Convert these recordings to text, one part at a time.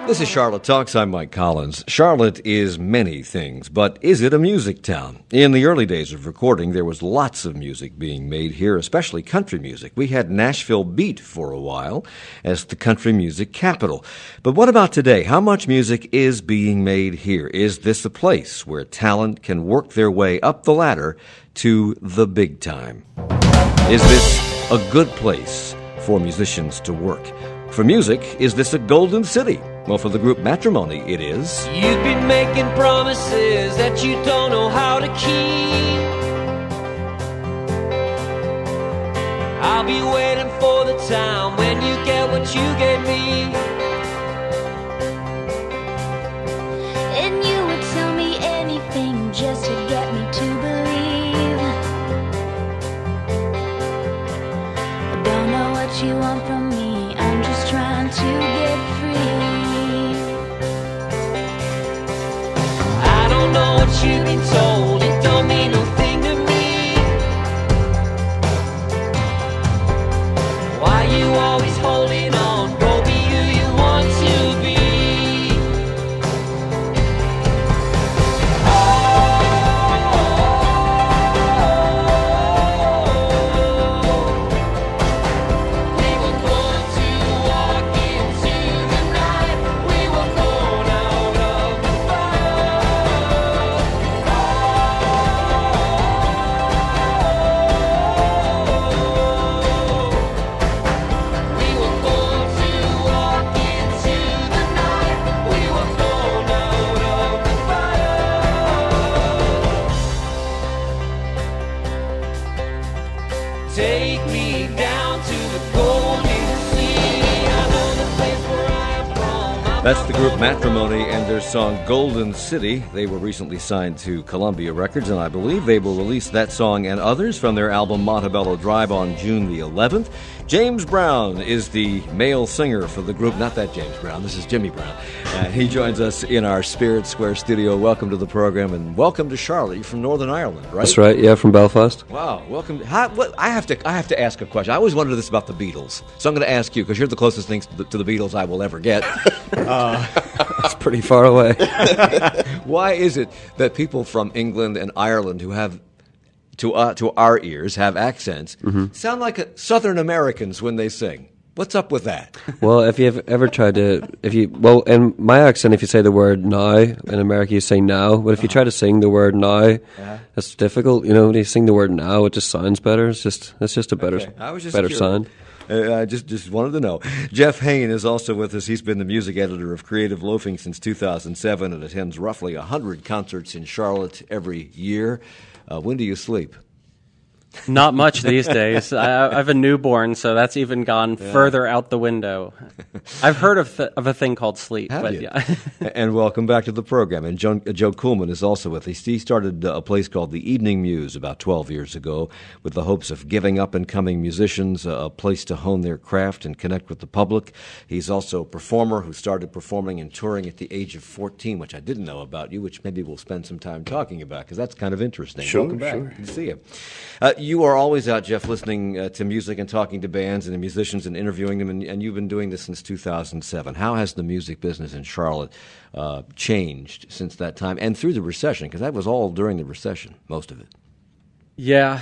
This is Charlotte Talks. I'm Mike Collins. Charlotte is many things, but is it a music town? In the early days of recording, there was lots of music being made here, especially country music. We had Nashville Beat for a while as the country music capital. But what about today? How much music is being made here? Is this a place where talent can work their way up the ladder to the big time? Is this a good place for musicians to work? For music, is this a golden city? Well, for the group Matrimony, it is. You've been making promises that you don't know how to keep. I'll be waiting for the time when you get what you gave me. And you would tell me anything just to get me to believe. I don't know what you want from me, I'm just trying to get free. I don't know what you've been told, it don't mean no thing to me. Why you always holding on? Go be who you want to be. Take me down to the golden sea. I know the place where I am from. That's the group Matrimony and their song Golden City. They were recently signed to Columbia Records, and I believe they will release that song and others from their album Montebello Drive on June the 11th. James Brown is the male singer for the group. Not that James Brown, this is Jimmy Brown. He joins us in our Spirit Square studio. Welcome to the program, and welcome to Charlotte. You're from Northern Ireland, right? That's right, yeah, from Belfast. Wow, welcome. I have to ask a question. I always wondered this about the Beatles, so I'm going to ask you, because you're the closest thing to the Beatles I will ever get. It's pretty far away. Why is it that people from England and Ireland who have, to our ears, have accents, sound like Southern Americans when they sing? What's up with that? Well, if you've ever tried to, in my accent, if you say the word now, in America you say now, but if you try to sing the word now, it's difficult. You know, when you sing the word now, it just sounds better. It's just a better, better sound. I just wanted to know. Jeff Hain is also with us. He's been the music editor of Creative Loafing since 2007 and attends roughly 100 concerts in Charlotte every year. When do you sleep? Not much these days. I have a newborn, so that's even gone further out the window. I've heard of a thing called sleep. Have but you? Yeah. And welcome back to the program. And Joe Kuhlman is also with us. He started a place called the Evening Muse about 12 years ago with the hopes of giving up-and-coming musicians a place to hone their craft and connect with the public. He's also a performer who started performing and touring at the age of 14, which I didn't know about you, which maybe we'll spend some time talking about, because that's kind of interesting. Sure, welcome back. sure. Good to see you. You are always out, Jeff, listening to music and talking to bands and to musicians and interviewing them, and you've been doing this since 2007. How has the music business in Charlotte changed since that time and through the recession? Because that was all during the recession, most of it. Yeah,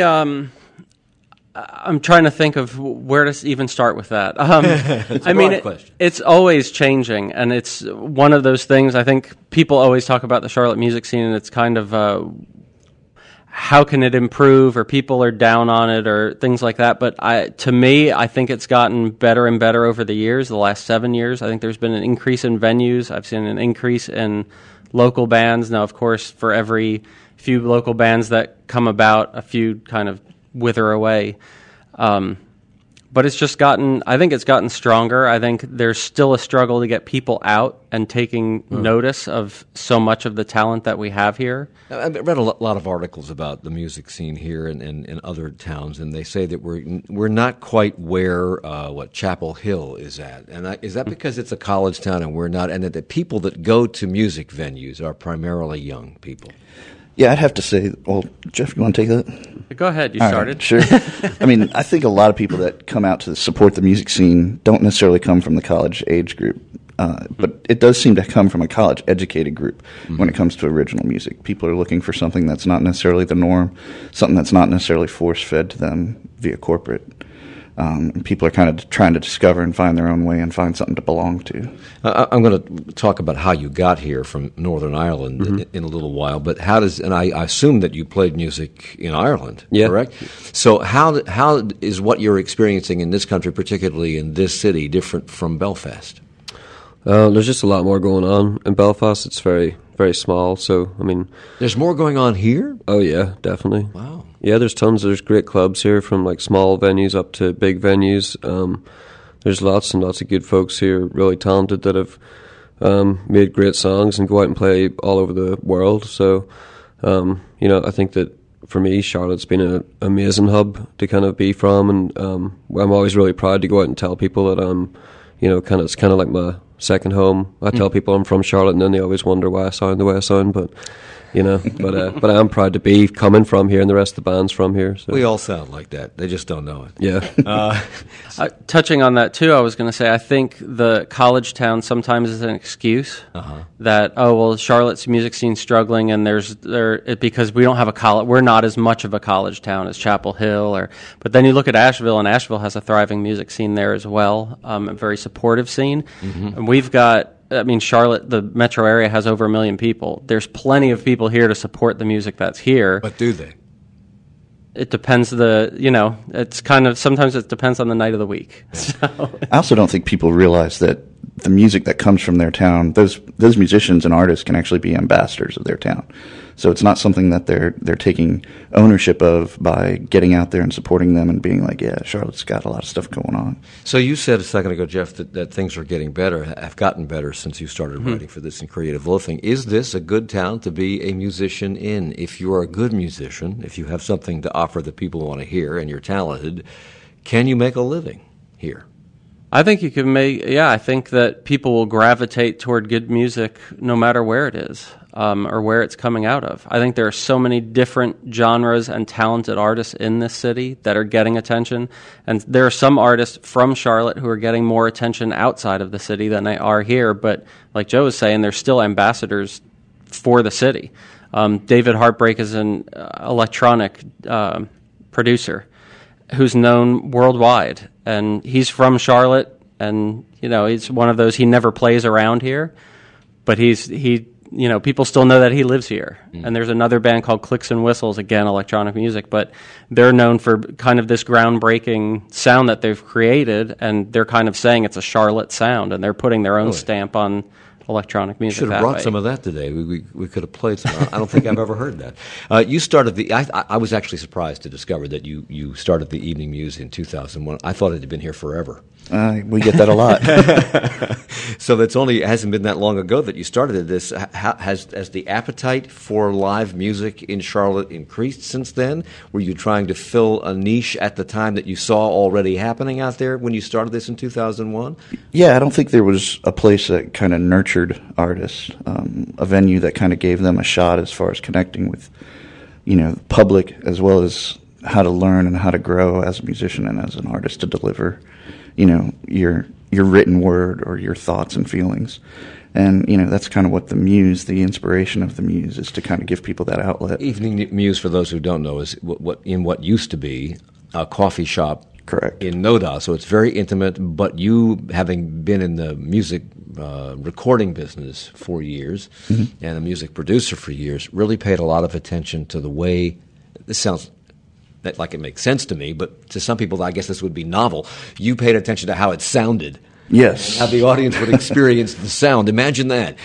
I'm trying to think of where to even start with that. It's a broad question. It's always changing, and it's one of those things. I think people always talk about the Charlotte music scene, and it's kind of how can it improve, or people are down on it, or things like that. But to me, I think it's gotten better and better over the years, the last 7 years. I think there's been an increase in venues. I've seen an increase in local bands. Now, of course, for every few local bands that come about, a few kind of wither away. But it's just I think it's gotten stronger. I think there's still a struggle to get people out and taking notice of so much of the talent that we have here. I've read a lot of articles about the music scene here and in other towns, and they say that we're not quite where Chapel Hill is at. And is that because it's a college town and we're not, and that the people that go to music venues are primarily young people? Yeah, I'd have to say, well, Jeff, you want to take that? Go ahead, you All started. Right, sure. I mean, I think a lot of people that come out to support the music scene don't necessarily come from the college age group. But it does seem to come from a college-educated group when it comes to original music. People are looking for something that's not necessarily the norm, something that's not necessarily force-fed to them via corporate. And people are kind of trying to discover and find their own way and find something to belong to. I'm going to talk about how you got here from Northern Ireland in a little while, but how does, and I assume that you played music in Ireland, correct? So how is what you're experiencing in this country, particularly in this city, different from Belfast? There's just a lot more going on in Belfast. It's very, very small, so, I mean... There's more going on here? Oh, yeah, definitely. Wow. Yeah, there's great clubs here, from like small venues up to big venues. There's lots and lots of good folks here, really talented, that have made great songs and go out and play all over the world. So, I think that for me, Charlotte's been an amazing hub to kind of be from, and I'm always really proud to go out and tell people that it's kind of like my second home. I tell people I'm from Charlotte, and then they always wonder why I sound the way I sound, but I'm proud to be coming from here, and the rest of the band's from here. So. We all sound like that. They just don't know it. Yeah. Touching on that too, I was going to say I think the college town sometimes is an excuse that Charlotte's music scene's struggling, and because we don't have a college, we're not as much of a college town as Chapel Hill, but then you look at Asheville, and Asheville has a thriving music scene there as well, a very supportive scene, and we've got. I mean, Charlotte, the metro area, has over 1 million people. There's plenty of people here to support the music that's here. But do they? It depends. It's kind of, sometimes it depends on the night of the week. So. I also don't think people realize that the music that comes from their town, those musicians and artists can actually be ambassadors of their town. So it's not something that they're taking ownership of by getting out there and supporting them and being like, yeah, Charlotte's got a lot of stuff going on. So you said a second ago, Jeff, that things are getting better, have gotten better since you started writing for this in Creative Loafing. Is this a good town to be a musician in? If you are a good musician, if you have something to offer that people want to hear and you're talented, can you make a living here? I think you can I think that people will gravitate toward good music no matter where it is or where it's coming out of. I think there are so many different genres and talented artists in this city that are getting attention. And there are some artists from Charlotte who are getting more attention outside of the city than they are here. But like Joe was saying, they're still ambassadors for the city. David Heartbreak is an electronic producer who's known worldwide, and he's from Charlotte, and he's one of those, he never plays around here, but people still know that he lives here. And there's another band called Clicks and Whistles, again electronic music, but they're known for kind of this groundbreaking sound that they've created, and they're kind of saying it's a Charlotte sound, and they're putting their own stamp on electronic music. Should have brought some of that today. We could have played some. I don't think I've ever heard that. You started I was actually surprised to discover that you started the Evening Muse in 2001. I thought it had been here forever. We get that a lot. So it hasn't been that long ago that you started this. Has the appetite for live music in Charlotte increased since then? Were you trying to fill a niche at the time that you saw already happening out there when you started this in 2001? Yeah, I don't think there was a place that kind of nurtured artists, a venue that kind of gave them a shot as far as connecting with, the public, as well as how to learn and how to grow as a musician and as an artist to deliver, your written word or your thoughts and feelings. And, that's kind of what the inspiration of the Muse is, to kind of give people that outlet. Evening Muse, for those who don't know, is what used to be a coffee shop. Correct. In Noda, so it's very intimate, but you, having been in the music recording business for years and a music producer for years, really paid a lot of attention to the way, this sounds like it makes sense to me, but to some people I guess this would be novel. You paid attention to how it sounded. Yes. How the audience would experience the sound. Imagine that.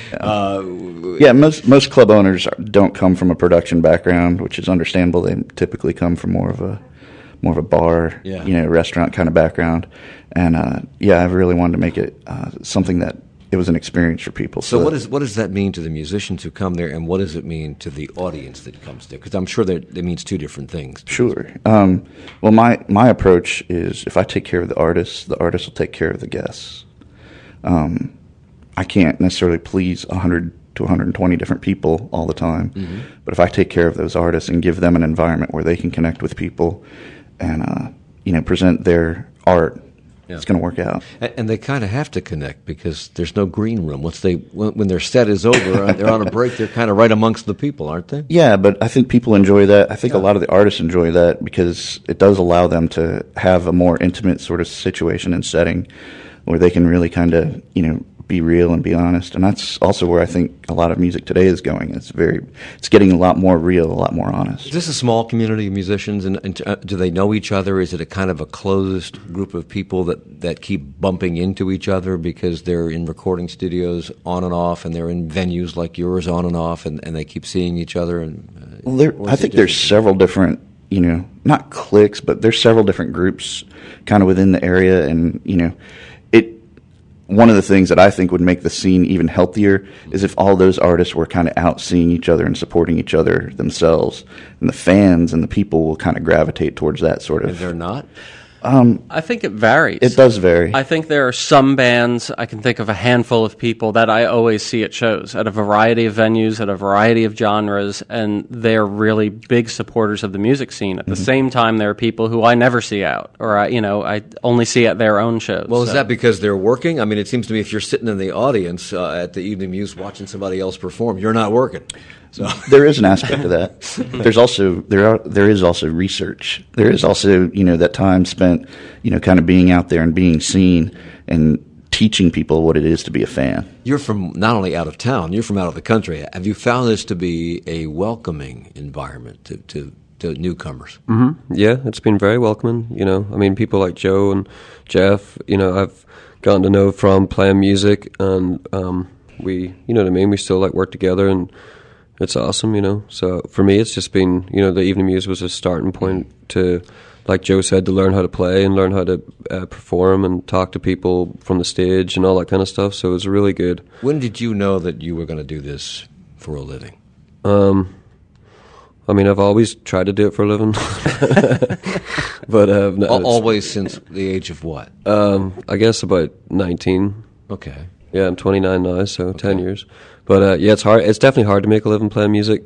Most club owners don't come from a production background, which is understandable. They typically come from more of a bar, restaurant kind of background. And, I really wanted to make it something that it was an experience for people. So what does that mean to the musicians who come there, and what does it mean to the audience that comes there? Because I'm sure that it means two different things. Sure. Well, my approach is, if I take care of the artist will take care of the guests. I can't necessarily please 100 to 120 different people all the time. But if I take care of those artists and give them an environment where they can connect with people and present their art it's going to work out. And they kind of have to connect because there's no green room. When their set is over, they're on a break. They're kind of right amongst the people, aren't they? Yeah, but I think people enjoy that. I think a lot of the artists enjoy that because it does allow them to have a more intimate sort of situation and setting where they can really kind of, be real and be honest. And that's also where I think a lot of music today is going. It's getting a lot more real, a lot more honest. Is this a small community of musicians, and do they know each other? Is it a kind of a closed group of people that keep bumping into each other because they're in recording studios on and off, and they're in venues like yours on and off, and they keep seeing each other? I think there's several different, not cliques, but there's several different groups kind of within the area, and, one of the things that I think would make the scene even healthier is if all those artists were kind of out seeing each other and supporting each other themselves, and the fans and the people will kind of gravitate towards that sort of. And they're not? I think it varies. It does vary. I think there are some bands, I can think of a handful of people that I always see at shows, at a variety of venues, at a variety of genres, and they're really big supporters of the music scene. At the same time, there are people who I never see out, or I only see at their own shows. Well, is that because they're working? I mean, it seems to me if you're sitting in the audience at the Evening Muse watching somebody else perform, you're not working. So there is an aspect of that. There is also research. There is also that time spent kind of being out there and being seen and teaching people what it is to be a fan. You're from not only out of town, you're from out of the country. Have you found this to be a welcoming environment to newcomers? Mm-hmm. Yeah, it's been very welcoming. I mean, people like Joe and Jeff. I've gotten to know from playing music, and we, what I mean. We still work together and. It's awesome, So for me, it's just been, the Evening Muse was a starting point to, like Joe said, to learn how to play and learn how to perform and talk to people from the stage and all that kind of stuff. So it was really good. When did you know that you were going to do this for a living? I mean, I've always tried to do it for a living. But always since the age of what? I guess about 19. Okay. Yeah, I'm 29 now, so 10 years. But it's hard. It's definitely hard to make a living playing music.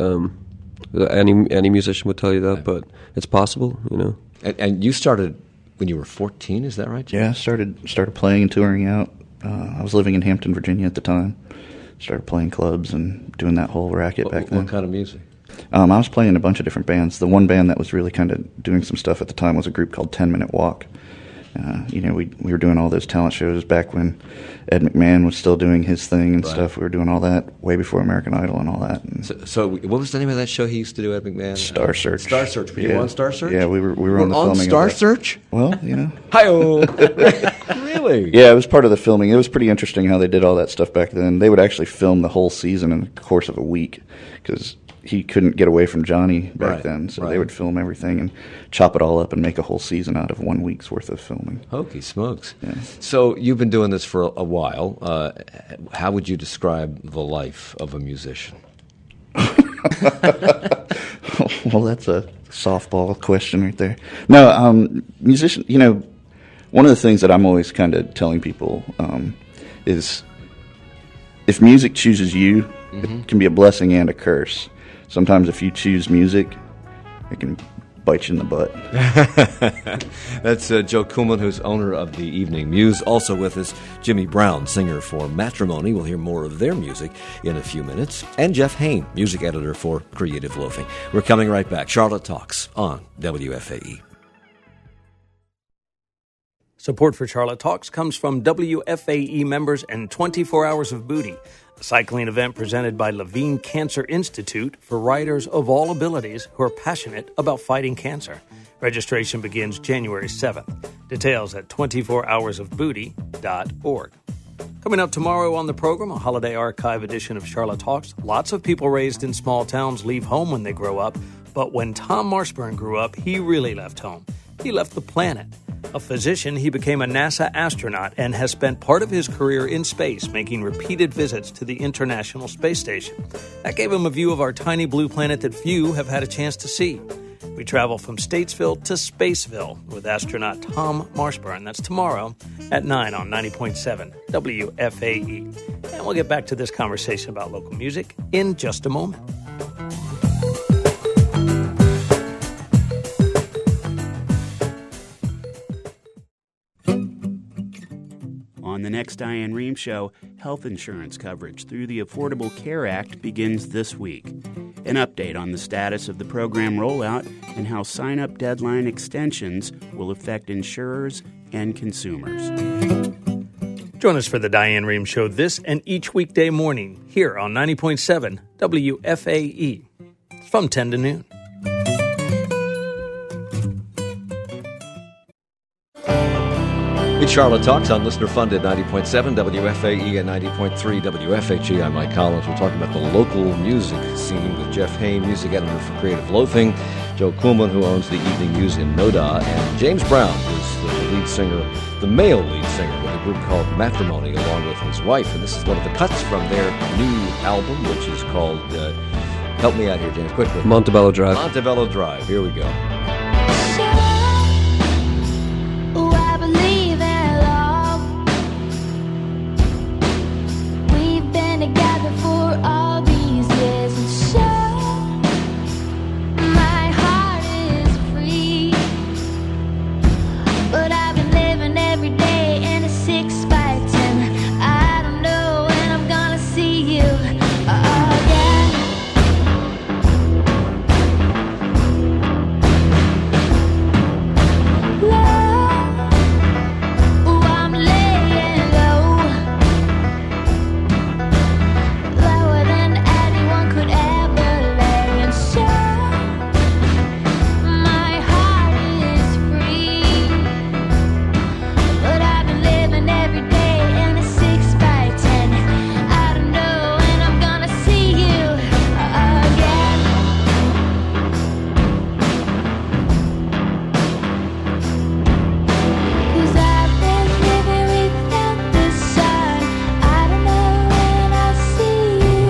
Any musician would tell you that, but it's possible. And you started when you were 14. Is that right? Yeah, I started playing and touring out. I was living in Hampton, Virginia at the time. Started playing clubs and doing that whole racket back then. What kind of music? I was playing in a bunch of different bands. The one band that was really kind of doing some stuff at the time was a group called 10 Minute Walk. We were doing all those talent shows back when Ed McMahon was still doing his thing and stuff. We were doing all that way before American Idol and all that. And so what was the name of that show he used to do, Ed McMahon? Star Search. Star Search. Were you on Star Search? Yeah, we were on the filming Star of that. Search? Well, Hi-oh. Really? Yeah, it was part of the filming. It was pretty interesting how they did all that stuff back then. They would actually film the whole season in the course of a week because he couldn't get away from Johnny back then. So they would film everything and chop it all up and make a whole season out of 1 week's worth of filming. Hokey smokes. Yeah. So you've been doing this for a while. How would you describe the life of a musician? Well, that's a softball question right there. No, musician, one of the things that I'm always kind of telling people is if music chooses you, it can be a blessing and a curse. Sometimes if you choose music, it can bite you in the butt. That's Joe Kuhlman, who's owner of the Evening Muse. Also with us, Jimmy Brown, singer for Matrimony. We'll hear more of their music in a few minutes. And Jeff Hain, music editor for Creative Loafing. We're coming right back. Charlotte Talks on WFAE. Support for Charlotte Talks comes from WFAE members and 24 Hours of Booty, a cycling event presented by Levine Cancer Institute for riders of all abilities who are passionate about fighting cancer. Registration begins January 7th. Details at 24hoursofbooty.org. Coming up tomorrow on the program, a holiday archive edition of Charlotte Talks. Lots of people raised in small towns leave home when they grow up, but when Tom Marshburn grew up, he really left home. He left the planet. A physician, he became a NASA astronaut and has spent part of his career in space, making repeated visits to the International Space Station. That gave him a view of our tiny blue planet that few have had a chance to see. We travel from Statesville to Spaceville with astronaut Tom Marshburn. That's tomorrow at 9 on 90.7 WFAE. And we'll get back to this conversation about local music in just a moment. On the next Diane Rehm Show, health insurance coverage through the Affordable Care Act begins this week. An update on the status of the program rollout and how sign-up deadline extensions will affect insurers and consumers. Join us for the Diane Rehm Show this and each weekday morning here on 90.7 WFAE from 10 to noon. It's Charlotte Talks on listener-funded 90.7 WFAE and 90.3 WFHE. I'm Mike Collins. We're talking about the local music scene with Jeff Hain, music editor for Creative Loafing, Joe Kuhlman, who owns the Evening News in Noda, and James Brown, who's the lead singer, the male lead singer, with a group called Matrimony, along with his wife. And this is one of the cuts from their new album, which is called, help me out here, James, quickly. Montebello Drive. Montebello Drive. Here we go. Oh, I believe in love. We've been together for all these years, and so my heart is free. But I've been living every day in a 6x10. I don't know when I'm gonna see you again. Oh, I'm laying low, lower than anyone could ever lay, and so my heart is free. But I've been living every day in a 6x10. I don't know when I'm gonna see you again. 'Cause I've been living without the sun. I don't know when I'll see you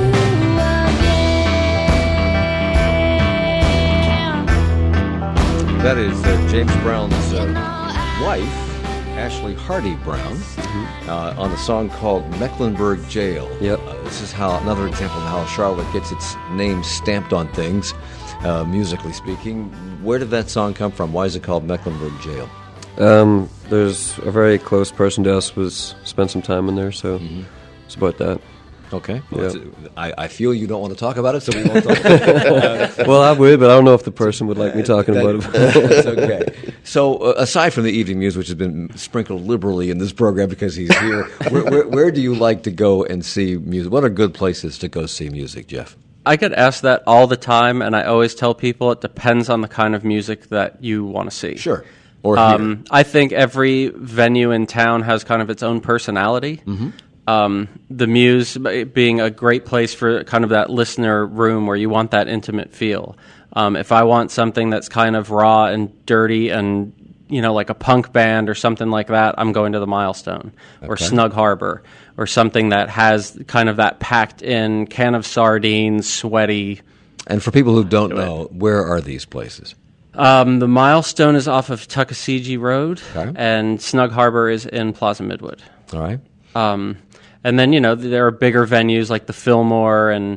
again. That is James Brown's wife, Ashley Hardy Brown, on a song called Mecklenburg Jail. Yep. This is how another example of how Charlotte gets its name stamped on things, musically speaking. Where did that song come from? Why is it called Mecklenburg Jail? There's a very close person to us was spent some time in there, so it's about that. Okay. Yeah. I feel you don't want to talk about it, so we won't talk about it. Well, I would, but I don't know if the person would like me talking about it. That's okay. So, aside from the evening news, which has been sprinkled liberally in this program because he's here, where do you like to go and see music? What are good places to go see music, Jeff? I get asked that all the time, and I always tell people it depends on the kind of music that you want to see. Sure. Or here. I think every venue in town has kind of its own personality. The Muse being a great place for kind of that listener room where you want that intimate feel. If I want something that's kind of raw and dirty and, you know, like a punk band or something like that, I'm going to the Milestone or Snug Harbor or something that has kind of that packed in can of sardines, sweaty. And for people who don't know, where are these places? The Milestone is off of Tuckasegee Road, Okay. and Snug Harbor is in Plaza Midwood. All right. And then, you know, there are bigger venues like the Fillmore and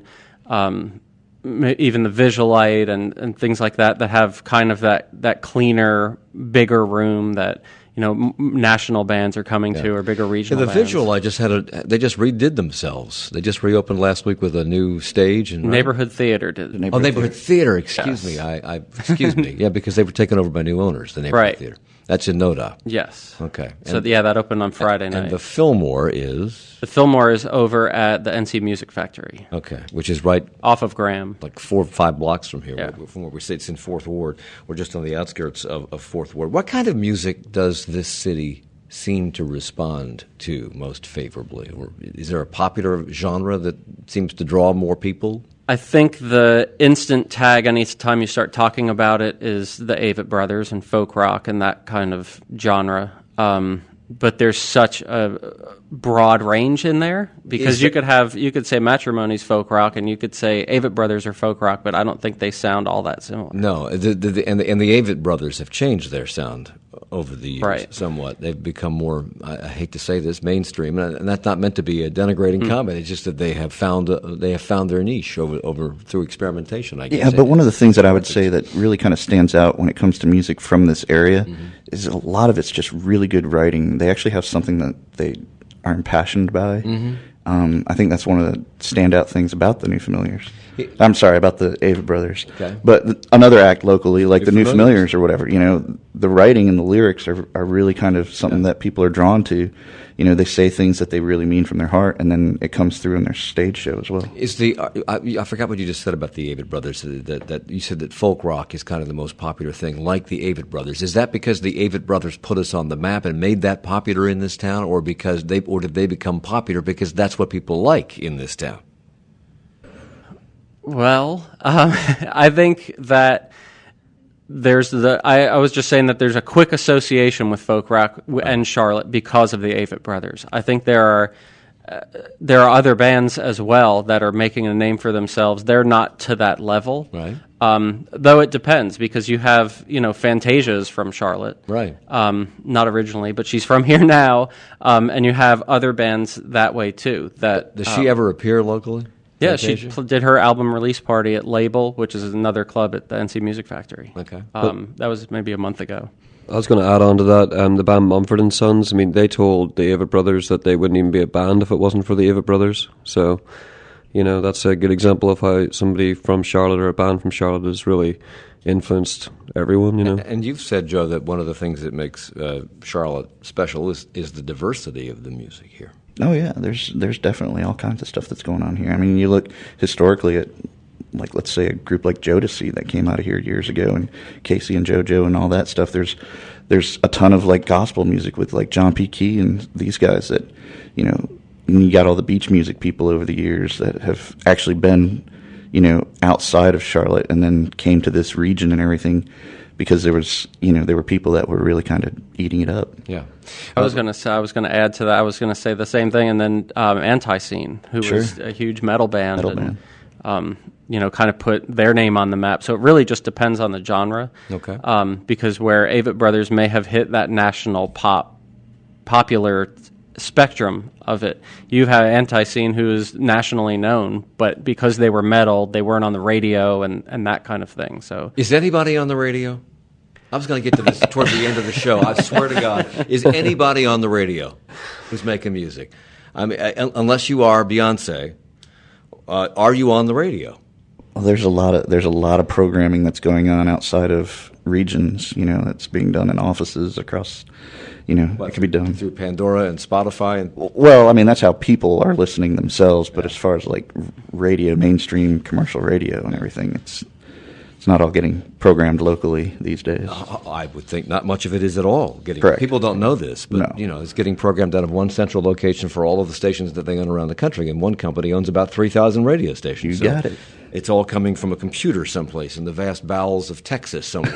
even the Visualite and things like that that have kind of that cleaner, bigger room that, you know, national bands are coming to, or bigger regional the bands. Visual, they just redid themselves. They just reopened last week with a new stage. And Neighborhood Theater did. Neighborhood Theater. Excuse me. Excuse me. Yeah, because they were taken over by new owners. The Neighborhood Theater. That's in Noda. Yes. Okay. So that opened on Friday night. And the Fillmore is? The Fillmore is over at the NC Music Factory. Okay, which is right off of Graham, like 4 or 5 blocks from here, Yeah. from where we sit. It's in 4th Ward. We're just on the outskirts of 4th Ward. What kind of music does this city seem to respond to most favorably? Or is there a popular genre that seems to draw more people? I think the instant tag anytime you start talking about it is the Avett Brothers and folk rock and that kind of genre. But there's such a broad range in there because you could say Matrimony's folk rock and you could say Avett Brothers are folk rock, but I don't think they sound all that similar. No, and the Avett Brothers have changed their sound over the years somewhat. They've become more, I hate to say this, mainstream, and that's not meant to be a denigrating comment. It's just that they have found their niche over through experimentation, I guess. Yeah, but one of the things that I would say that really kind of stands out when it comes to music from this area is a lot of it's just really good writing. They actually have something that they are impassioned by. I think that's one of the standout things about the New Familiars. I'm sorry, about the Avett Brothers. Okay. But another act locally, like New the New Familiars. Familiars or whatever, the writing and the lyrics are really kind of something that people are drawn to. They say things that they really mean from their heart, and then it comes through in their stage show as well. Is the I forgot what you just said about the Avett Brothers. That you said that folk rock is kind of the most popular thing, like the Avett Brothers. Is that because the Avett Brothers put us on the map and made that popular in this town, or did they become popular because that's what people like in this town? Well, I think that there's I was just saying that there's a quick association with folk rock and Charlotte because of the Avett Brothers. I think there are other bands as well that are making a name for themselves. They're not to that level, Right. Though it depends, because you have Fantasia's from Charlotte, Right. Not originally, but she's from here now, and you have other bands that way too. Does she ever appear locally? Yeah, she Fantasia? did her album release party at Label, which is another club at the NC Music Factory. Okay. That was maybe a month ago. I was going to add on to that, the band Mumford and Sons. I mean, they told the Avett Brothers that they wouldn't even be a band if it wasn't for the Avett Brothers. So, that's a good example of how somebody from Charlotte or a band from Charlotte has really influenced everyone. And you've said, Joe, that one of the things that makes Charlotte special is the diversity of the music here. Oh yeah, there's definitely all kinds of stuff that's going on here. I mean, you look historically at, like, let's say a group like Jodeci that came out of here years ago, and Casey and JoJo and all that stuff. There's a ton of like gospel music with like John P. Key and these guys that, and you got all the beach music people over the years that have actually been, outside of Charlotte and then came to this region and everything, because there were people that were really kind of eating it up. Yeah. I was going to add to that. I was going to say the same thing, and then Anti-Scene, who Sure. was a huge metal band, Metal and kind of put their name on the map. So it really just depends on the genre. Okay. Because where Avett Brothers may have hit that national popular spectrum of it, you have Anti-Scene, who is nationally known, but because they were metal, they weren't on the radio and that kind of thing. So Is anybody on the radio? I was going to get to this toward the end of the show. I swear to God. Is anybody on the radio who's making music? I mean, unless you are Beyonce, are you on the radio? Well, there's a lot of programming that's going on outside of regions. That's being done in offices across. It could be done through Pandora and Spotify. And well, I mean, that's how people are listening themselves. But as far as like radio, mainstream commercial radio and everything, it's not all getting programmed locally these days. I would think not much of it is at all. Correct. People don't know this, but No. it's getting programmed out of one central location for all of the stations that they own around the country. And one company owns about 3,000 radio stations. You got it. It's all coming from a computer someplace in the vast bowels of Texas somewhere.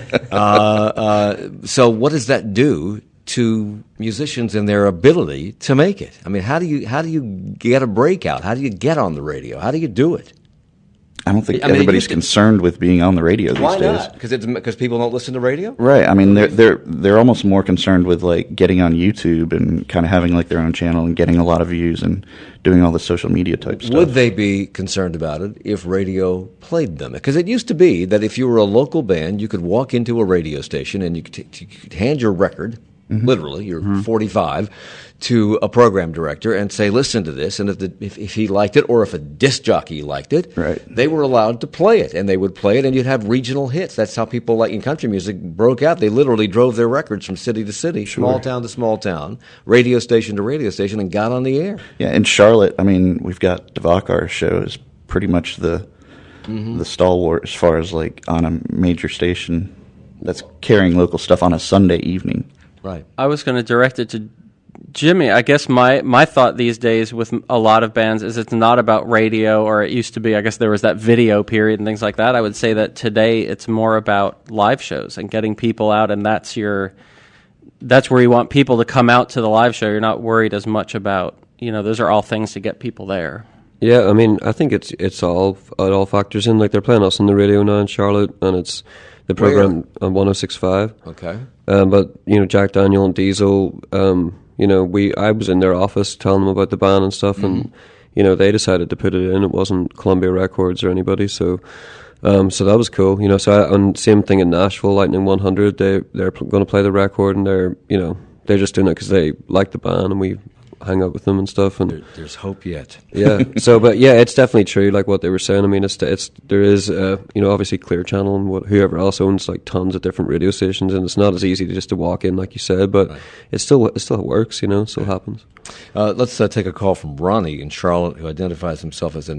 So what does that do to musicians and their ability to make it? I mean, how do you get a breakout? How do you get on the radio? How do you do it? I don't think I mean, everybody's you could- concerned with being on the radio Why these days. not? Because people don't listen to radio? Right. I mean, they're almost more concerned with like getting on YouTube and kind of having like their own channel and getting a lot of views and doing all the social media type stuff. Would they be concerned about it if radio played them? Because it used to be that if you were a local band, you could walk into a radio station and you could hand your record, literally, you're 45, to a program director and say, listen to this. And if he liked it, or if a disc jockey liked it, Right. they were allowed to play it. And they would play it, and you'd have regional hits. That's how people, like in country music, broke out. They literally drove their records from city to city, small town to small town, radio station to radio station, and got on the air. Yeah, in Charlotte, I mean, we've got Devakar's show is pretty much the stalwart as far as like on a major station that's carrying local stuff on a Sunday evening. Right. I was going to direct it to Jimmy. I guess my thought these days with a lot of bands is it's not about radio, or it used to be. I guess there was that video period and things like that. I would say that today it's more about live shows and getting people out, and that's where you want people to come out to the live show. You're not worried as much about, those are all things to get people there. Yeah, I mean, I think it all factors in. Like, they're playing us on the radio now in Charlotte, and it's the program on 106.5. Okay. But Jack Daniel and Diesel, I was in their office telling them about the band and stuff, and they decided to put it in. It wasn't Columbia Records or anybody, so that was cool. And same thing in Nashville, Lightning 100. They're going to play the record, and they're just doing it because they like the band, and we hang out with them and stuff. And There's hope yet. yeah, so but yeah, it's definitely true. Like what they were saying. I mean, it's there is obviously Clear Channel and whoever else owns like tons of different radio stations, and it's not as easy to just to walk in like you said, but it still works. It still happens. Let's take a call from Ronnie in Charlotte, who identifies himself as owns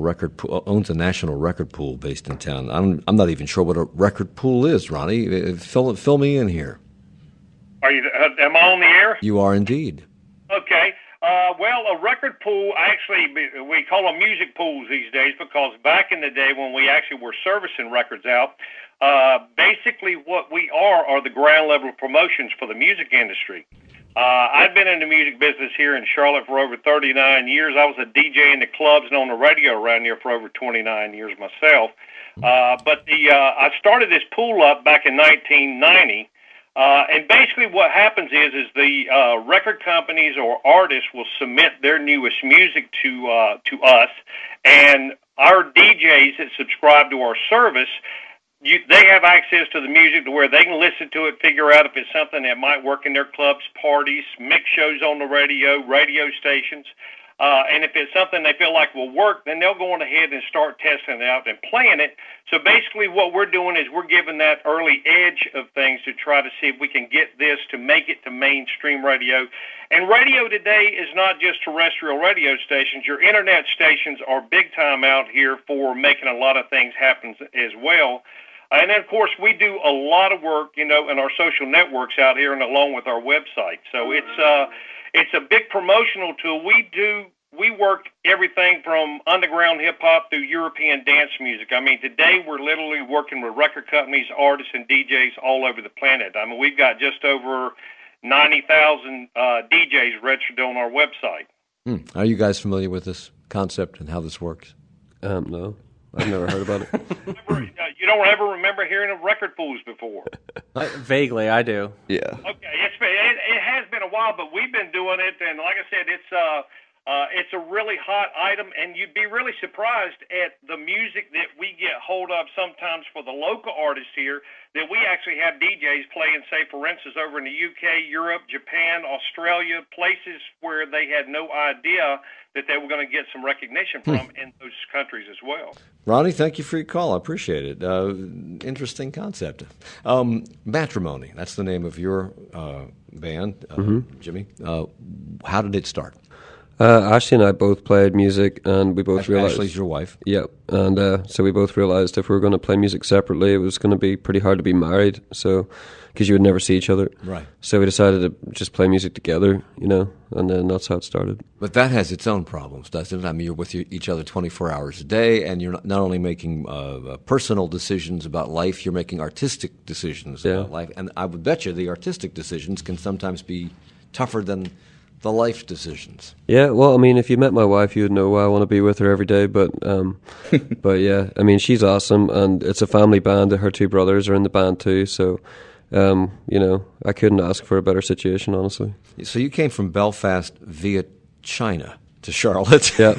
a national record pool based in town. I'm not even sure what a record pool is, Ronnie. Fill me in here. Are you? Am I on the air? You are indeed. Okay. Well, a record pool, actually, we call them music pools these days because back in the day when we actually were servicing records out, basically what we are the ground level promotions for the music industry. I've been in the music business here in Charlotte for over 39 years. I was a DJ in the clubs and on the radio around here for over 29 years myself. But I started this pool up back in 1990. And basically what happens is the record companies or artists will submit their newest music to us, and our DJs that subscribe to our service, they have access to the music to where they can listen to it, figure out if it's something that might work in their clubs, parties, mix shows on the radio stations. And if it's something they feel like will work, then they'll go on ahead and start testing it out and playing it. So basically what we're doing is we're giving that early edge of things to try to see if we can get this to make it to mainstream radio. And radio today is not just terrestrial radio stations. Your internet stations are big time out here for making a lot of things happen as well. And then, of course, we do a lot of work, in our social networks out here and along with our website. So it's a big promotional tool. We work everything from underground hip-hop through European dance music. I mean, today we're literally working with record companies, artists, and DJs all over the planet. I mean, we've got just over 90,000 DJs registered on our website. Are you guys familiar with this concept and how this works? No, I've never heard about it. You don't ever remember hearing of record pools before? Vaguely, I do. Yeah. Okay, it has been a while, but we've been doing it, and like I said, it's a really hot item, and you'd be really surprised at the music that we get hold of sometimes for the local artists here that we actually have DJs playing, say, for instance, over in the UK, Europe, Japan, Australia, places where they had no idea that they were going to get some recognition from in those countries as well. Ronnie, thank you for your call. I appreciate it. Interesting concept. Matrimony, that's the name of your band, Jimmy. How did it start? Ashley and I both played music, and we both realized... Ashley's your wife. Yeah, and so we both realized if we were going to play music separately, it was going to be pretty hard to be married, so because you would never see each other. Right. So we decided to just play music together, and then that's how it started. But that has its own problems, doesn't it? I mean, you're with each other 24 hours a day, and you're not only making personal decisions about life, you're making artistic decisions about life. And I would bet you the artistic decisions can sometimes be tougher than the life decisions. Yeah, well, I mean, if you met my wife, you'd know why I want to be with her every day. But, but yeah, I mean, she's awesome, and it's a family band. Her two brothers are in the band too, so I couldn't ask for a better situation, honestly. So you came from Belfast via China to Charlotte. Yeah.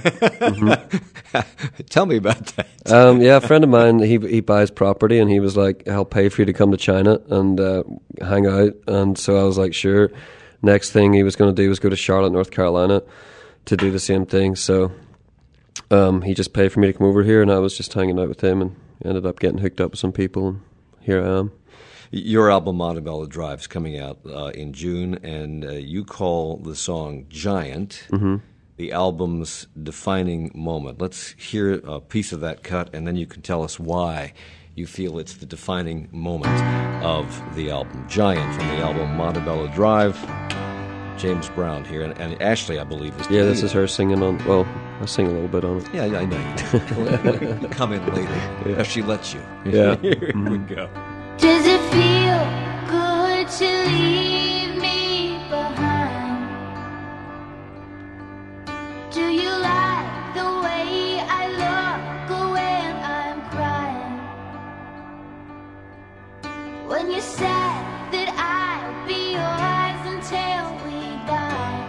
Tell me about that. Yeah, a friend of mine, he buys property, and he was like, I'll pay for you to come to China and hang out. And so I was like, sure. Next thing he was going to do was go to Charlotte, North Carolina to do the same thing. So he just paid for me to come over here, and I was just hanging out with him and ended up getting hooked up with some people, and here I am. Your album Montebello Drive is coming out in June, and you call the song Giant the album's defining moment. Let's hear a piece of that cut, and then you can tell us why you feel it's the defining moment of the album. Giant from the album Montebello Drive. James Brown here, and Ashley, I believe, is... Yeah, this is her singing on... Well, I sing a little bit on it. Yeah, I know you. You come in later, if she lets you. Yeah. Here we go. Does it feel good to leave me behind? Do you like the way I look when I'm crying? When you said that I'd be yours until we die.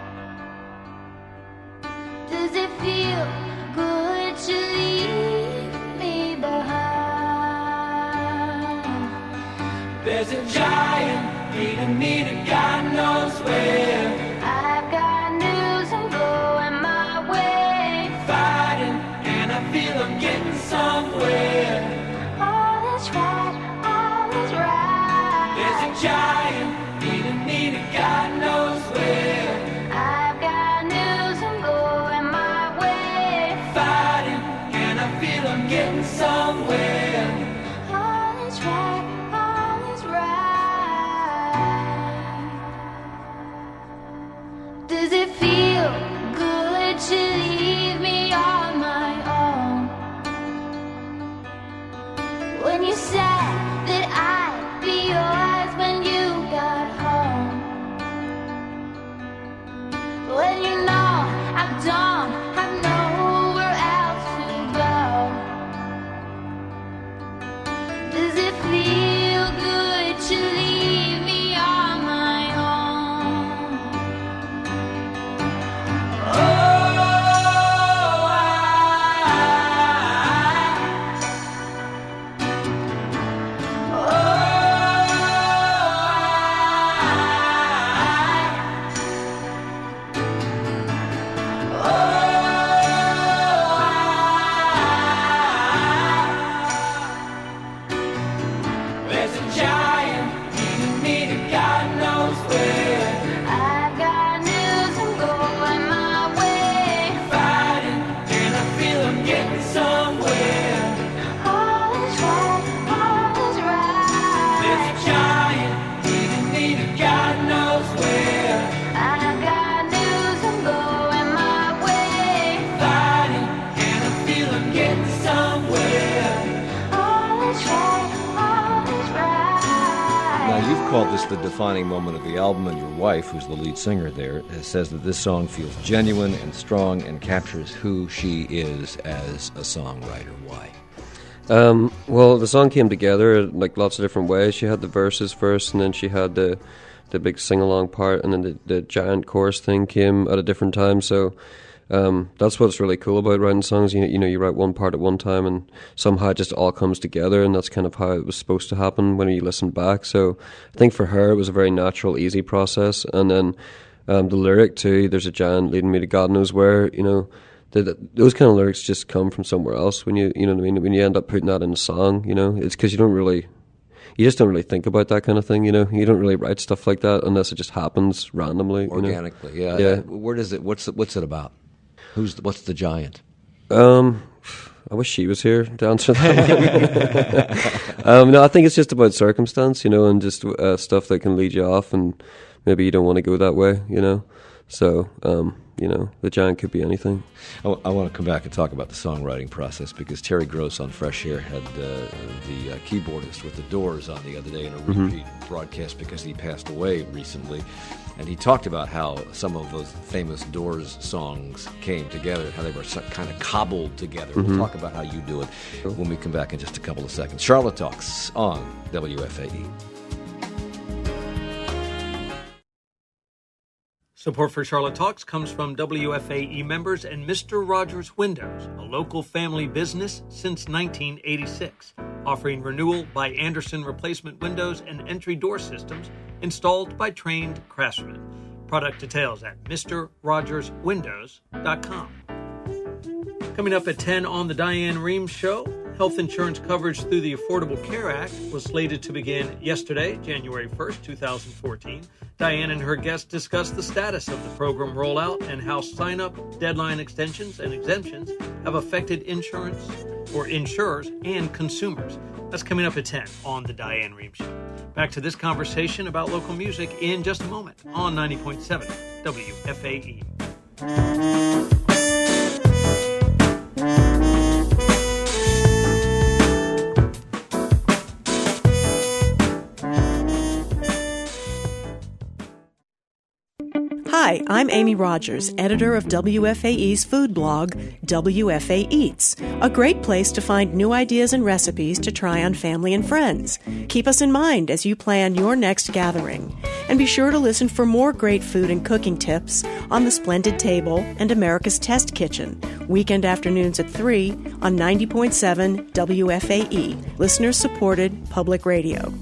Does it feel good to leave me behind? There's a giant leading me to God knows where. I've got no called this the defining moment of the album, and your wife, who's the lead singer there, says that this song feels genuine and strong and captures who she is as a songwriter. Why? Well, the song came together like lots of different ways. She had the verses first, and then she had the big sing-along part, and then the giant chorus thing came at a different time. So that's what's really cool about writing songs. You write one part at one time, and somehow it just all comes together, and that's kind of how it was supposed to happen when you listen back. So I think for her it was a very natural, easy process. And then the lyric too, there's a giant leading me to God knows where, those kind of lyrics just come from somewhere else when you know what I mean, when you end up putting that in a song, it's because you just don't really think about that kind of thing, you don't really write stuff like that unless it just happens randomly, organically. Yeah. Where does it? What's it about? What's the giant? I wish she was here to answer that. No, I think it's just about circumstance, and just stuff that can lead you off, and maybe you don't want to go that way, So, the giant could be anything. I want to come back and talk about the songwriting process, because Terry Gross on Fresh Air had the keyboardist with the Doors on the other day in a repeat broadcast because he passed away recently. And he talked about how some of those famous Doors songs came together, how they were kind of cobbled together. We'll talk about how you do it when we come back in just a couple of seconds. Charlotte Talks on WFAE. Support for Charlotte Talks comes from WFAE members and Mr. Rogers Windows, a local family business since 1986, offering renewal by Anderson replacement windows and entry door systems installed by trained craftsmen. Product details at MrRogersWindows.com. Coming up at 10 on the Diane Reams Show, health insurance coverage through the Affordable Care Act was slated to begin yesterday, January 1st, 2014. Diane and her guests discussed the status of the program rollout and how sign-up, deadline extensions, and exemptions have affected insurance or insurers and consumers. That's coming up at 10 on the Diane Reams Show. Back to this conversation about local music in just a moment on 90.7 WFAE. Hi, I'm Amy Rogers, editor of WFAE's food blog, WFA Eats, a great place to find new ideas and recipes to try on family and friends. Keep us in mind as you plan your next gathering. And be sure to listen for more great food and cooking tips on The Splendid Table and America's Test Kitchen, weekend afternoons at 3 on 90.7 WFAE, listener-supported public radio.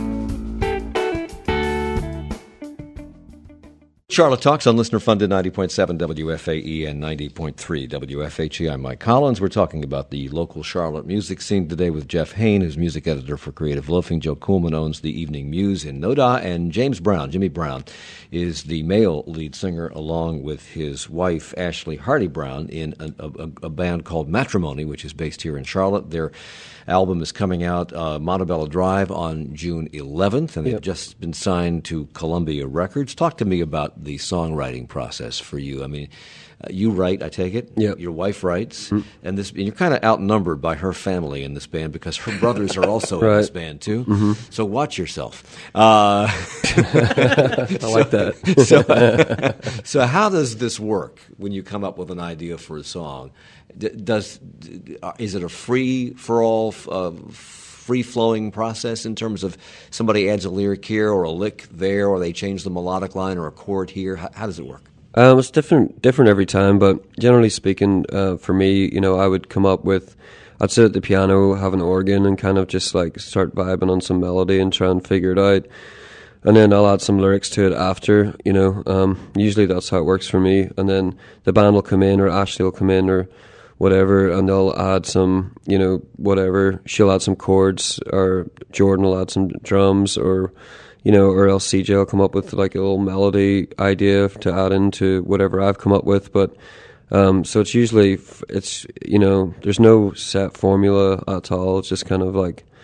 Charlotte Talks on listener-funded 90.7 WFAE and 90.3 WFHE. I'm Mike Collins. We're talking about the local Charlotte music scene today with Jeff Hain, who's music editor for Creative Loafing. Joe Kuhlman owns the Evening Muse in Noda, and James Brown, Jimmy Brown, is the male lead singer along with his wife, Ashley Hardy Brown, in a band called Matrimony, which is based here in Charlotte. Their album is coming out Montebello Drive on June 11th, and they've just been signed to Columbia Records. Talk to me about the songwriting process for you. I mean, you write, I take it. Yep. Your wife writes, and you're kind of outnumbered by her family in this band because her brothers are also in this band too. So watch yourself. I like that. So how does this work when you come up with an idea for a song? Is it a free-for-all, free-flowing process in terms of somebody adds a lyric here or a lick there, or they change the melodic line or a chord here? How does it work? It's different every time, but generally speaking, for me, I would come up with, I'd sit at the piano, have an organ, and kind of just like start vibing on some melody and try and figure it out. And then I'll add some lyrics to it after, usually that's how it works for me. And then the band will come in, or Ashley will come in, or whatever, and they'll add some, whatever. She'll add some chords, or Jordan will add some drums, or else CJ will come up with like a little melody idea to add into whatever I've come up with. But so it's usually, there's no set formula at all. It's just kind of like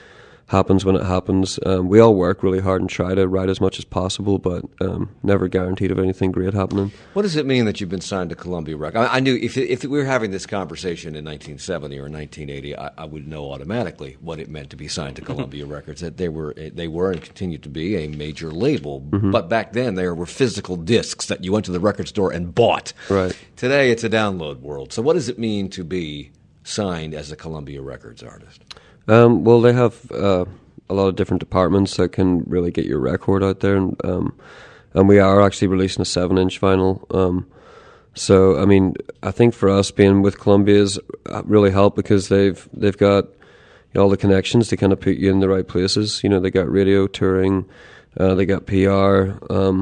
happens when it happens. We all work really hard and try to write as much as possible, but never guaranteed of anything great happening. What does it mean that you've been signed to Columbia Records? I knew if we were having this conversation in 1970 or 1980, I would know automatically what it meant to be signed to Columbia Records, that they were and continue to be a major label. But back then, there were physical discs that you went to the record store and bought. Right. Today, it's a download world. So what does it mean to be signed as a Columbia Records artist? Well, they have a lot of different departments that can really get your record out there, and we are actually releasing a 7-inch vinyl. So, I mean, I think for us, being with Columbia has really helped because they've got all the connections to kind of put you in the right places. You know, they got radio, touring, they got PR,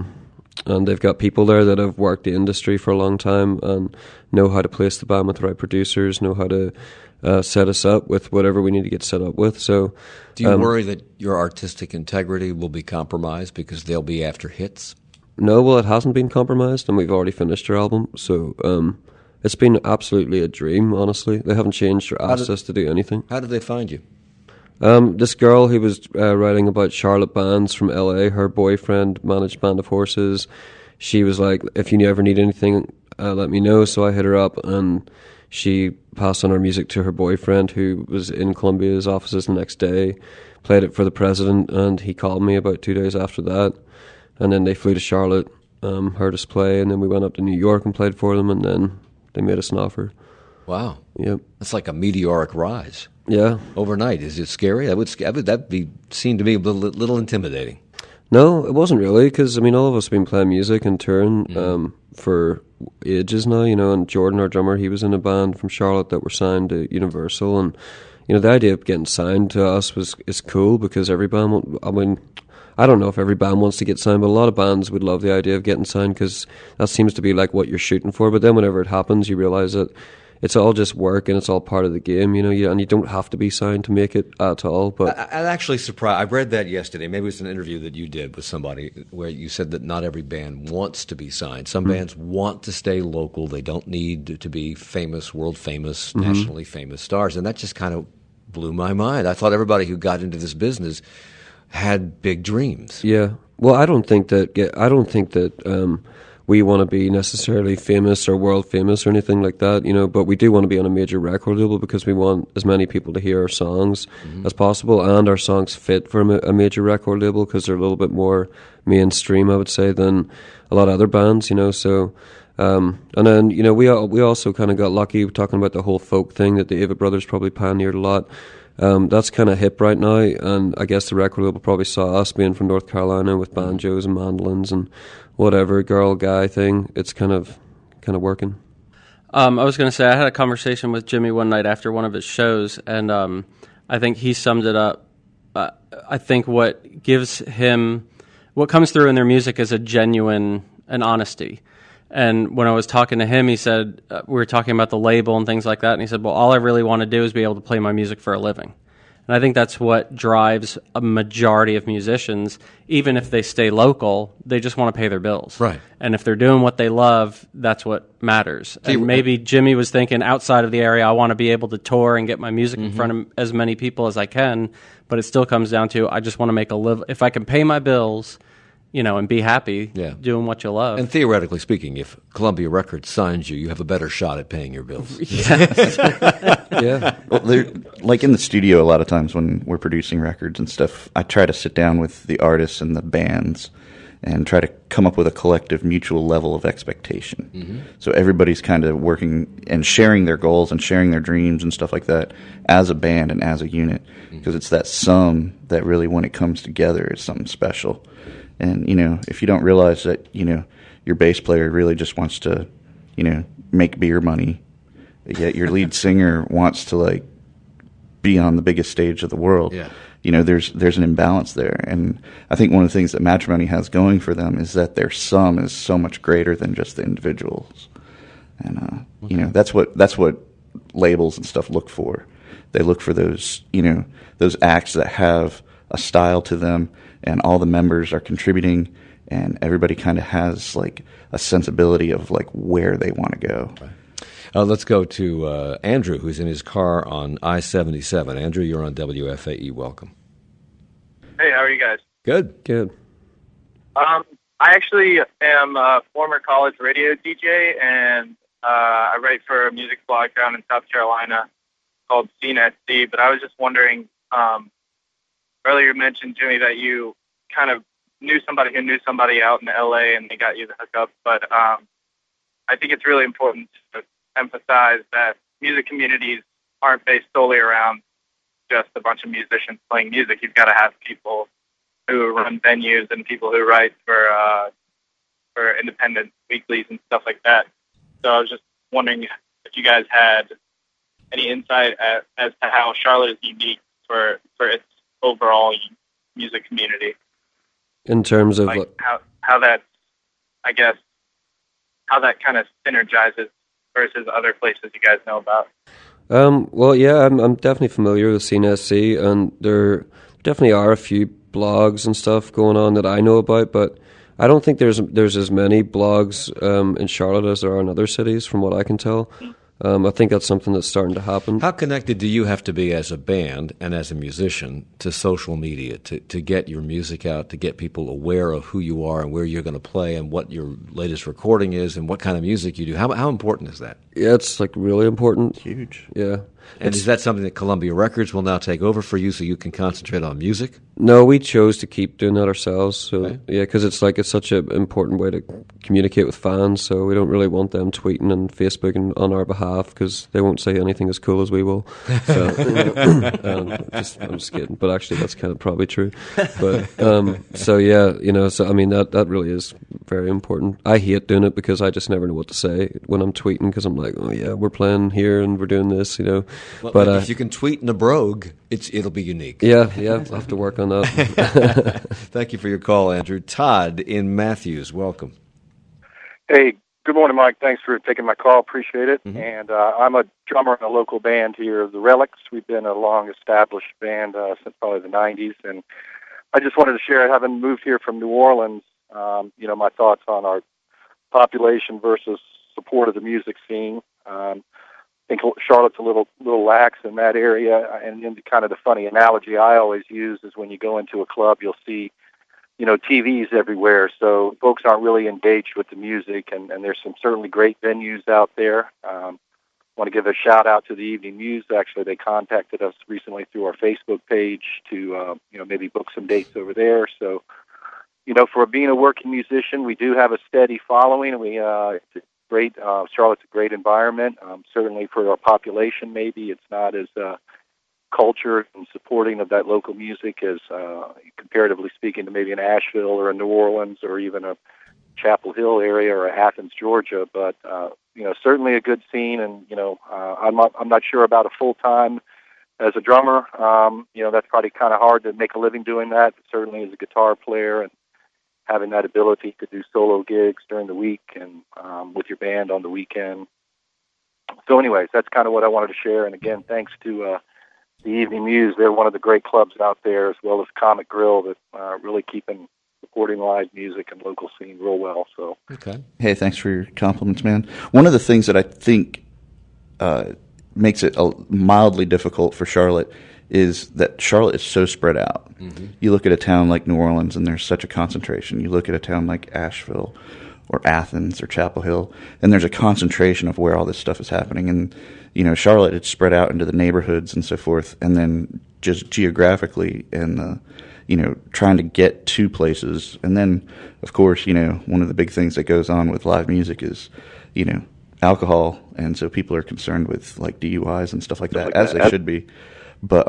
and they've got people there that have worked the industry for a long time and know how to place the band with the right producers, know how to set us up with whatever we need to get set up with. So, do you worry that your artistic integrity will be compromised because they'll be after hits? No, well, it hasn't been compromised, and we've already finished our album. So it's been absolutely a dream, honestly. They haven't changed or asked us to do anything. How did they find you? This girl who was writing about Charlotte bands from LA, her boyfriend managed Band of Horses. She was like, if you ever need anything, let me know. So I hit her up, and she passed on our music to her boyfriend, who was in Columbia's offices the next day, played it for the president, and he called me about 2 days after that. And then they flew to Charlotte, heard us play, and then we went up to New York and played for them, and then they made us an offer. Wow. Yep. That's like a meteoric rise. Yeah. Overnight. Is it scary? That'd be seem to be a little intimidating. No, it wasn't really, because, I mean, all of us have been playing music and touring for ages now, you know, and Jordan, our drummer, he was in a band from Charlotte that were signed to Universal, and, you know, the idea of getting signed to us is cool, because every band, I mean, I don't know if every band wants to get signed, but a lot of bands would love the idea of getting signed, because that seems to be like what you're shooting for, but then whenever it happens, you realize that it's all just work and it's all part of the game, you know, and you don't have to be signed to make it at all. But I'm actually surprised. I read that yesterday. Maybe it was an interview that you did with somebody where you said that not every band wants to be signed. Some bands want to stay local. They don't need to be famous, world famous, nationally famous stars. And that just kind of blew my mind. I thought everybody who got into this business had big dreams. Yeah. Well, I don't think that we want to be necessarily famous or world famous or anything like that, you know, but we do want to be on a major record label because we want as many people to hear our songs as possible, and our songs fit for a major record label because they're a little bit more mainstream, I would say, than a lot of other bands, you know. So and then, you know, we also kind of got lucky talking about the whole folk thing that the Avett Brothers probably pioneered a lot. That's kind of hip right now, and I guess the record label probably saw us being from North Carolina with banjos and mandolins and whatever girl guy thing. It's kind of working. I was going to say, I had a conversation with Jimmy one night after one of his shows, and I think he summed it up. I think what comes through in their music is a genuine and honesty. And when I was talking to him, he said, we were talking about the label and things like that, and he said, well, all I really want to do is be able to play my music for a living. And I think that's what drives a majority of musicians. Even if they stay local, they just want to pay their bills. Right. And if they're doing what they love, that's what matters. And maybe Jimmy was thinking outside of the area, I want to be able to tour and get my music in front of as many people as I can. But it still comes down to, I just want to make a live. If I can pay my bills, you know, and be happy doing what you love. And theoretically speaking, if Columbia Records signs you, you have a better shot at paying your bills. Yeah. Well, they're, like in the studio, a lot of times when we're producing records and stuff, I try to sit down with the artists and the bands and try to come up with a collective mutual level of expectation. So everybody's kind of working and sharing their goals and sharing their dreams and stuff like that as a band and as a unit, because it's that sum that really, when it comes together, is something special. And, you know, if you don't realize that, you know, your bass player really just wants to, you know, make beer money, yet your lead singer wants to, like, be on the biggest stage of the world. Yeah. You know, there's an imbalance there. And I think one of the things that Matrimony has going for them is that their sum is so much greater than just the individuals. And, you know, that's what labels and stuff look for. They look for those, you know, those acts that have a style to them, and all the members are contributing, and everybody kind of has like a sensibility of like where they want to go. Let's go to Andrew, who's in his car on I-77. Andrew, you're on WFAE. Welcome. Hey, how are you guys? Good. Good. I actually am a former college radio DJ, and I write for a music blog down in South Carolina called CNSC. But I was just wondering, earlier you mentioned, Jimmy, that you kind of knew somebody who knew somebody out in LA and they got you the hookup. But I think it's really important to emphasize that music communities aren't based solely around just a bunch of musicians playing music. You've got to have people who run venues and people who write for independent weeklies and stuff like that. So I was just wondering if you guys had any insight as to how Charlotte is unique for its overall music community. In terms of Like how that, I guess, how that kind of synergizes versus other places you guys know about. well, yeah, I'm definitely familiar with CNSC, and there definitely are a few blogs and stuff going on that I know about, but I don't think there's as many blogs in Charlotte as there are in other cities, from what I can tell. I think that's something that's starting to happen. How connected do you have to be as a band and as a musician to social media to get your music out, to get people aware of who you are and where you're going to play and what your latest recording is and what kind of music you do? How important is that? Yeah, it's like really important. Huge. Yeah. And is that something that Columbia Records will now take over for you so you can concentrate on music? No, we chose to keep doing that ourselves. So Okay. yeah, because it's such an important way to communicate with fans. So we don't really want them tweeting and Facebooking on our behalf because they won't say anything as cool as we will. So I'm just kidding, but actually that's kind of probably true. But so yeah, so I mean that really is very important. I hate doing it because I just never know what to say when I'm tweeting because I'm like, oh yeah, we're playing here and we're doing this, Well, But if you can tweet in a brogue, it'll be unique. yeah, I'll have to work on that. Thank you for your call, Andrew. Todd in Matthews, welcome. Hey, good morning, Mike. Thanks for taking my call. Appreciate it. And I'm a drummer in a local band here, the Relics. We've been a long-established band since probably the 90s. And I just wanted to share, having moved here from New Orleans, my thoughts on our population versus support of the music scene. I think Charlotte's a little lax in that area. And then kind of the funny analogy I always use is when you go into a club, you'll see TVs everywhere, so folks aren't really engaged with the music, and there's some certainly great venues out there. Want to give a shout out to the Evening Muse. Actually, they contacted us recently through our Facebook page to maybe book some dates over there. So, for being a working musician, we do have a steady following. It's great. Charlotte's a great environment. Certainly for our population, maybe it's not as culture and supporting of that local music as comparatively speaking to maybe an Asheville or a New Orleans or even a Chapel Hill area or a Athens, Georgia, but certainly a good scene. And I'm not sure about a full time as a drummer. That's probably kind of hard to make a living doing that. But certainly as a guitar player and having that ability to do solo gigs during the week and with your band on the weekend. So, anyways, that's kind of what I wanted to share. And again, thanks to the Evening Muse. They're one of the great clubs out there, as well as Comic Grill, that really keeping supporting live music and local scene real well. So, okay. Hey, thanks for your compliments, man. One of the things that I think makes it mildly difficult for Charlotte is that Charlotte is so spread out. Mm-hmm. You look at a town like New Orleans, and there's such a concentration. You look at a town like Asheville or Athens or Chapel Hill, and there's a concentration of where all this stuff is happening. And Charlotte, it's spread out into the neighborhoods and so forth, and then just geographically and, trying to get to places. And then, of course, one of the big things that goes on with live music is, alcohol. And so people are concerned with, like, DUIs and stuff like that, as they should be. But,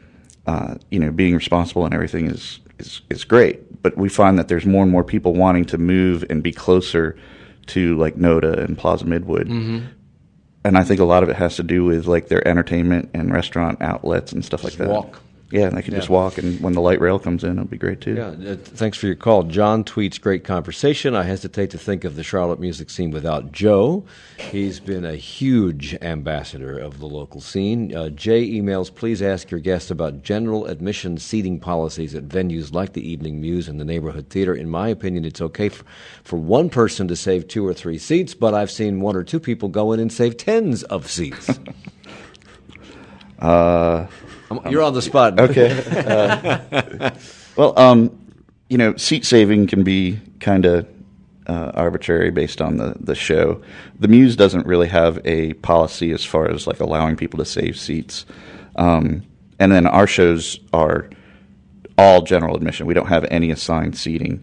being responsible and everything is great. But we find that there's more and more people wanting to move and be closer to, like, NODA and Plaza Midwood. Mm-hmm. And I think a lot of it has to do with, like, their entertainment and restaurant outlets and stuff like that. Walk. Yeah, and they can just walk, and when the light rail comes in, it'll be great, too. Yeah, thanks for your call. John tweets, great conversation. I hesitate to think of the Charlotte music scene without Joe. He's been a huge ambassador of the local scene. Jay emails, please ask your guest about general admission seating policies at venues like the Evening Muse and the Neighborhood Theater. In my opinion, it's okay for one person to save 2 or 3 seats, but I've seen 1 or 2 people go in and save tens of seats. You're on the spot. Okay. Well, seat saving can be kind of arbitrary based on the show. The Muse doesn't really have a policy as far as like allowing people to save seats. And then our shows are all general admission. We don't have any assigned seating.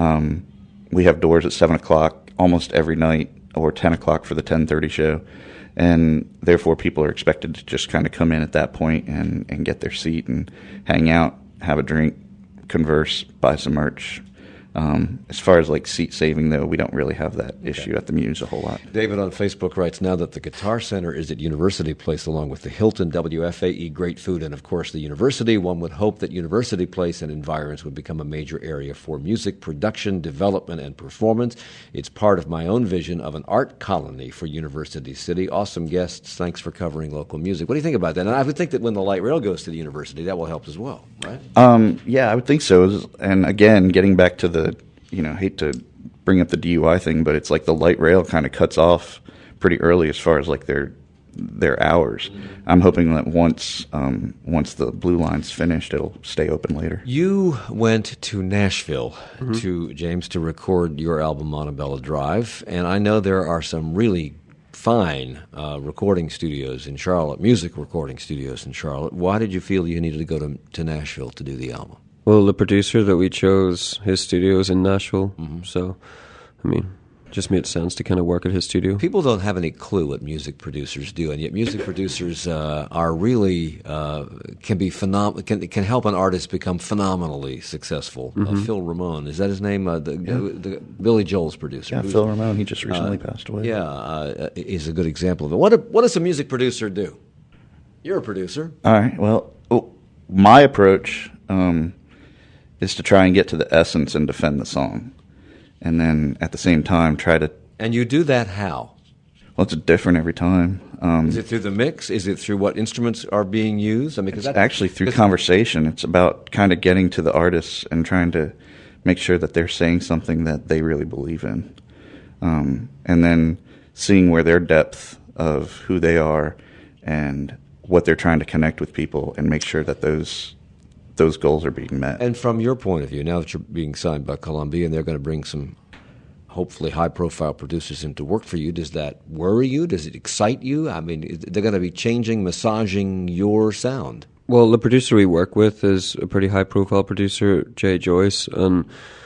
We have doors at 7 o'clock almost every night, or 10 o'clock for the 10:30 show. And therefore people are expected to just kind of come in at that point and get their seat and hang out, have a drink, converse, buy some merch. As far as like seat saving, though, we don't really have that issue at the Muse a whole lot. David on Facebook writes, now that the Guitar Center is at University Place along with the Hilton, WFAE, great food, and of course the University, one would hope that University Place and environs would become a major area for music production, development, and performance. It's part of my own vision of an art colony for University City. Awesome guests. Thanks for covering local music. What do you think about that? And I would think that when the light rail goes to the university, that will help as well, right? Yeah, I would think so. And again, getting back to the, I hate to bring up the DUI thing, but it's like the light rail kind of cuts off pretty early as far as like their hours. I'm hoping that once the blue line's finished, it'll stay open later. You went to Nashville to James to record your album Montebello Drive, and I know there are some really fine recording studios in Charlotte, music recording studios in Charlotte. Why did you feel you needed to go to Nashville to do the album? Well, the producer that we chose, his studio is in Nashville, so, just made sense to kind of work at his studio. People don't have any clue what music producers do, and yet music producers are really can help an artist become phenomenally successful. Phil Ramone, is that his name? The Billy Joel's producer. Yeah, Phil Ramone. He just recently passed away. Is a good example of it. What does a music producer do? You're a producer. All right. Well, my approach is to try and get to the essence and defend the song. And then at the same time try to... And you do that how? Well, it's different every time. Is it through the mix? Is it through what instruments are being used? It's actually through conversation. It's about kind of getting to the artists and trying to make sure that they're saying something that they really believe in. And then seeing where their depth of who they are and what they're trying to connect with people and make sure that those goals are being met. And from your point of view, now that you're being signed by Columbia and they're going to bring some hopefully high-profile producers in to work for you, does that worry you? Does it excite you? I mean, they're going to be massaging your sound. Well, the producer we work with is a pretty high-profile producer, Jay Joyce, and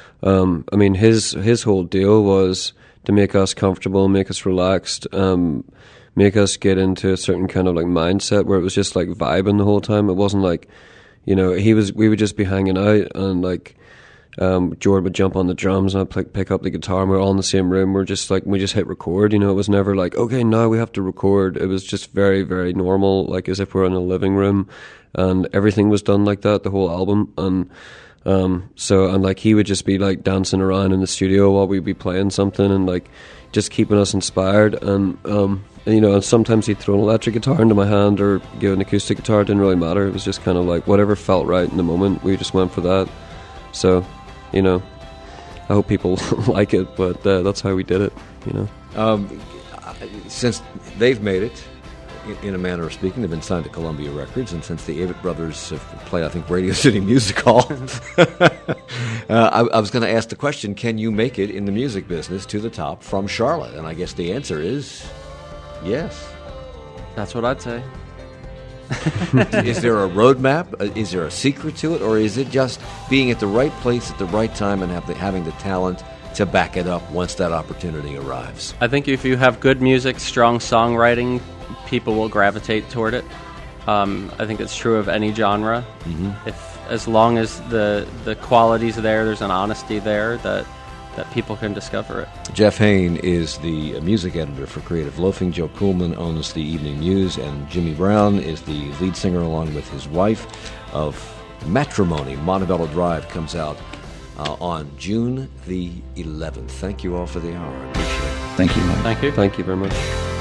his whole deal was to make us comfortable, make us relaxed, make us get into a certain kind of like mindset where it was just like vibing the whole time. It wasn't like, we would just be hanging out and like Jordan would jump on the drums and I'd pick up the guitar and we're all in the same room. We just hit record, it was never like, okay, now we have to record. It was just very, very normal, like as if we're in a living room, and everything was done like that, the whole album. And he would just be like dancing around in the studio while we'd be playing something and like just keeping us inspired. And sometimes he'd throw an electric guitar into my hand or give an acoustic guitar. It didn't really matter. It was just kind of like whatever felt right in the moment. We just went for that. So, I hope people like it, but that's how we did it, Since they've made it, in a manner of speaking, they've been signed to Columbia Records, and since the Avett Brothers have played, I think, Radio City Music Hall, I was going to ask the question, can you make it in the music business to the top from Charlotte? And I guess the answer is yes. That's what I'd say. Is there a roadmap? Is there a secret to it? Or is it just being at the right place at the right time and having the talent to back it up once that opportunity arrives? I think if you have good music, strong songwriting, people will gravitate toward it. I think it's true of any genre. As long as the quality's there's an honesty there that people can discover it. Jeff Hain is the music editor for Creative Loafing. Joe Kuhlman owns the Evening News, and Jimmy Brown is the lead singer along with his wife of Matrimony. Montebello Drive comes out on June the 11th. Thank you all for the hour. I appreciate it. Thank you, Mike. Thank you. Thank you very much.